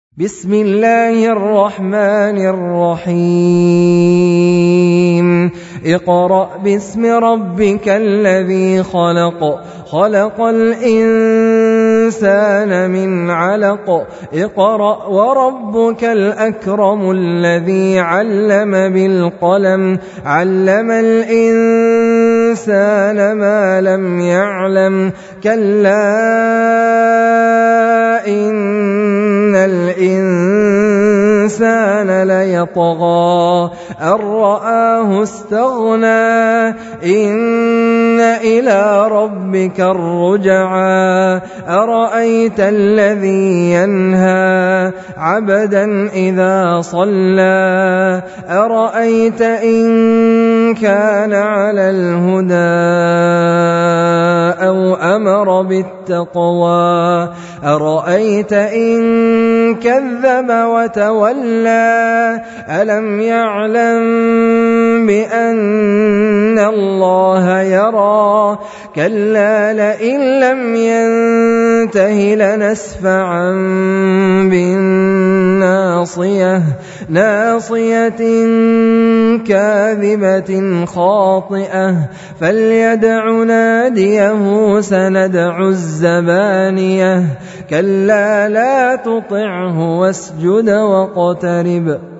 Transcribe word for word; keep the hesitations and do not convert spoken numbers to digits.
بسم الله الرحمن الرحيم اقرأ باسم ربك الذي خلق خلق الإنسان من علق اقرأ وربك الأكرم الذي علم بالقلم علم الإنسان ما لم يعلم كلا إن الإنسان ليطغى أن رآه استغنى إن إلى ربك الرجعى أرأيت الذي ينهى عبدا إذا صلى أرأيت إن كان على الهدى أو أمر بالتقوى أرأيت إن كذب وتولى ألم يعلم بأن الله يرى كلا لئن لم ينته لنسفعا بالناصية ناصية كاذبة خاطئة فليدع ناديه سندع الزبانية كلا لا تطعه واسجد واقترب